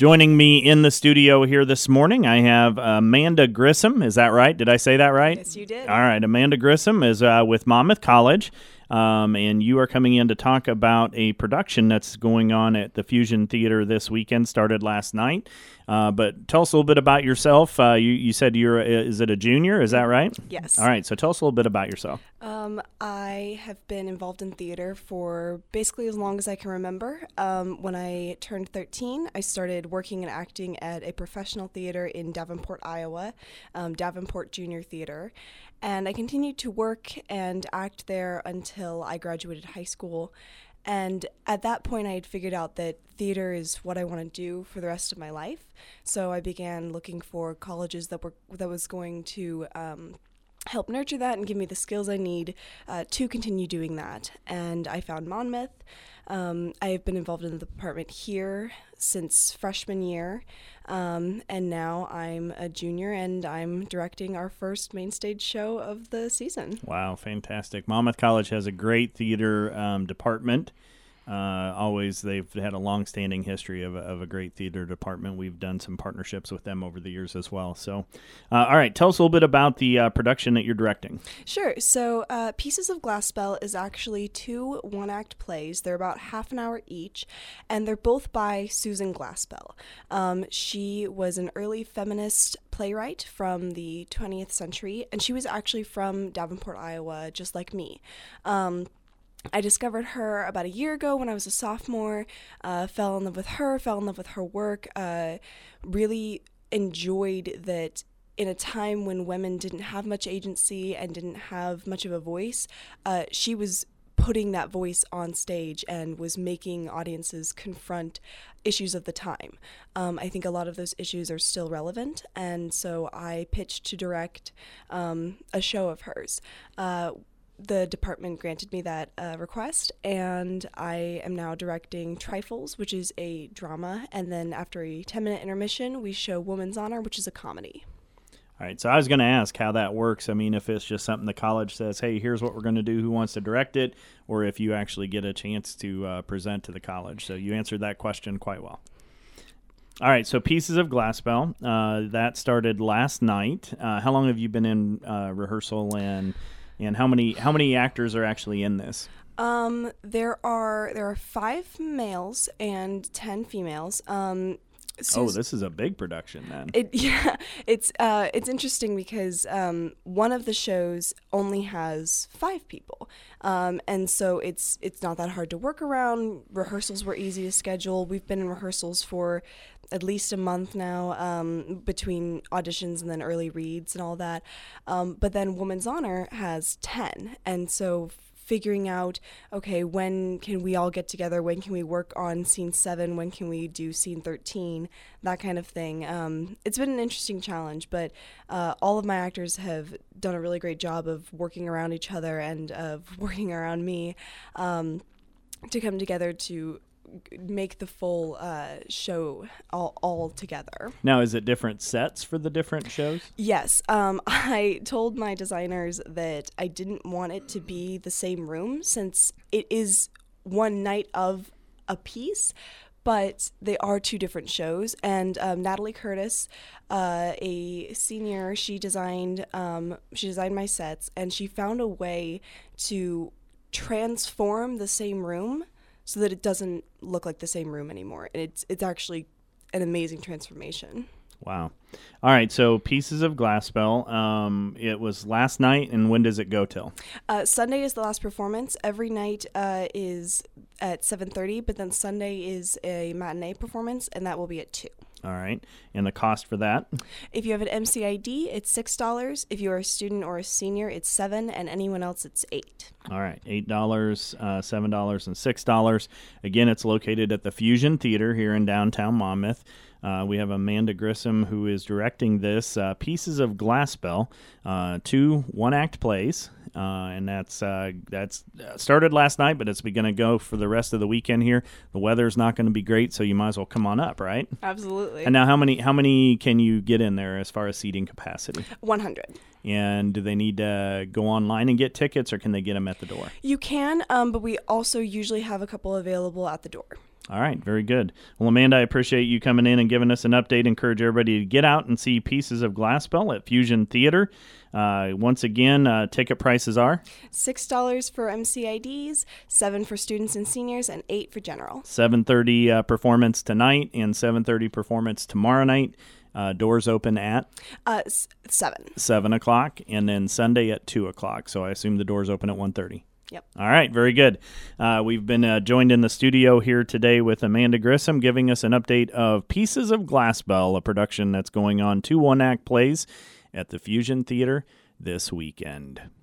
Joining me in the studio here this morning, I have Amanda Grissom. Is that right? Did I say that right? Yes, you did. All right. Amanda Grissom is with Monmouth College, and you are coming in to talk about a production that's going on at the Fusion Theater this weekend, started last night. But tell us a little bit about yourself. You said is it a junior? Is that right? Yes. All right. So tell us a little bit about yourself. I have been involved in theater for basically as long as I can remember. When I turned 13, I started working and acting at a professional theater in Davenport, Iowa, Davenport Junior Theater. And I continued to work and act there until I graduated high school. And at that point, I had figured out that theater is what I want to do for the rest of my life. So I began looking for colleges that was going to help nurture that and give me the skills I need to continue doing that. And I found Monmouth. I have been involved in the department here since freshman year, and now I'm a junior and I'm directing our first main stage show of the season. Wow, fantastic. Monmouth College has a great theater department. They've had a long-standing history of a great theater department. We've done some partnerships with them over the years as well. So, all right, tell us a little bit about the production that you're directing. Sure. So, Pieces of Glassbell is actually 2 one-act plays. They're about half an hour each, and they're both by Susan Glassbell. She was an early feminist playwright from the 20th century, and she was actually from Davenport, Iowa, just like me. I discovered her about a year ago when I was a sophomore, fell in love with her work, really enjoyed that in a time when women didn't have much agency and didn't have much of a voice, she was putting that voice on stage and was making audiences confront issues of the time. I think a lot of those issues are still relevant, and so I pitched to direct a show of hers. The department granted me that request, and I am now directing Trifles, which is a drama, and then after a 10-minute intermission, we show Woman's Honor, which is a comedy. All right, so I was going to ask how that works. I mean, if it's just something the college says, hey, here's what we're going to do, who wants to direct it, or if you actually get a chance to present to the college. So you answered that question quite well. All right, so Pieces of Glassbell, that started last night. How long have you been in rehearsal, and how many actors are actually in this? There are 5 males and 10 females. This is a big production then. It's interesting because one of the shows only has 5 people, and so it's not that hard to work around. Rehearsals were easy to schedule. We've been in rehearsals for at least a month now, between auditions and then early reads and all that. But then Woman's Honor has 10, and so figuring out, okay, when can we all get together? When can we work on scene 7? When can we do scene 13? That kind of thing. It's been an interesting challenge, but all of my actors have done a really great job of working around each other and of working around me to come together to make the full show all together. Now, is it different sets for the different shows? Yes. I told my designers that I didn't want it to be the same room since it is one night of a piece, but they are 2 different shows. And Natalie Curtis, a senior, she designed my sets, and she found a way to transform the same room so that it doesn't look like the same room anymore. And it's actually an amazing transformation. Wow. All right, so Pieces of Glassbell, it was last night, and when does it go till? Sunday is the last performance. Every night is at 7:30, but then Sunday is a matinee performance, and that will be at 2. All right, and the cost for that? If you have an MCID, it's $6. If you are a student or a senior, it's $7, and anyone else, it's $8. All right, $8, $7, and $6. Again, it's located at the Fusion Theater here in downtown Monmouth. We have Amanda Grissom, who is directing this Pieces of Glassbell, 2 one-act plays, and that's started last night, but it's going to go for the rest of the weekend here. The weather's not going to be great, so you might as well come on up, right? Absolutely. And now, how many can you get in there as far as seating capacity? 100. And do they need to go online and get tickets, or can they get them at the door? You can, but we also usually have a couple available at the door. All right, very good. Well, Amanda, I appreciate you coming in and giving us an update. Encourage everybody to get out and see Pieces of Glassbell at Fusion Theater. Once again, ticket prices are $6 for MCIDs, $7 for students and seniors, and $8 for general. 7:30 performance tonight and 7:30 performance tomorrow night. Doors open at 7 o'clock, and then Sunday at 2 o'clock. So I assume the doors open at 1:30. Yep. All right, very good. We've been joined in the studio here today with Amanda Grissom giving us an update of Pieces of Glassbell, a production that's going on 2 one-act plays at the Fusion Theater this weekend.